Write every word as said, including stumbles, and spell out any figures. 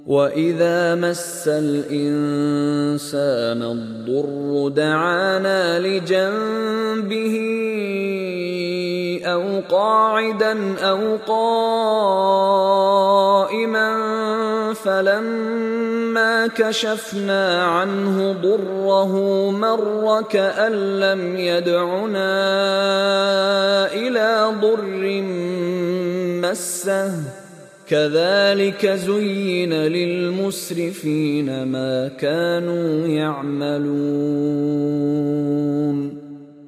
وَإِذَا مَسَّ الْإِنسَانَ الضُّرُّ دَعَانَا لِجَنبِهِ أَوْ قَاعِدًا أَوْ قَائِمًا فَلَمَّا كَشَفْنَا عَنْهُ ضُرَّهُ مَرَّ كَأَن لَّمْ يَدْعُنَا إِلَىٰ ضُرٍّ مَّسَّهُ كَذَٰلِكَ زُيِّنَ لِلْمُسْرِفِينَ مَا كَانُوا يَعْمَلُونَ